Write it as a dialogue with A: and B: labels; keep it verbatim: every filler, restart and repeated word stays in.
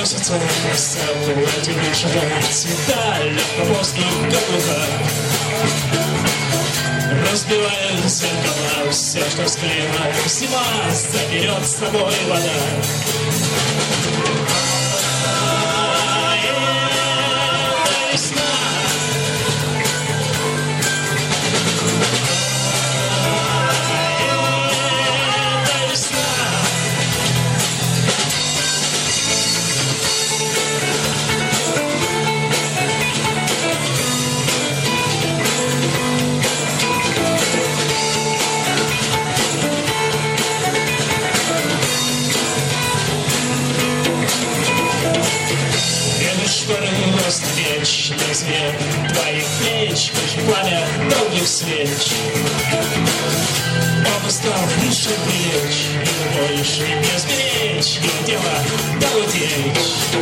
A: Носится по саду, один шагает цвета, легко воздух каблука. Разбивает зеркала, все, что склеено. Зима заберет с собой вода. Вечный свет твоих плеч, как пламя долгих свеч. Он устал лишь беречь, и больше не сберечь, его дело доудеть.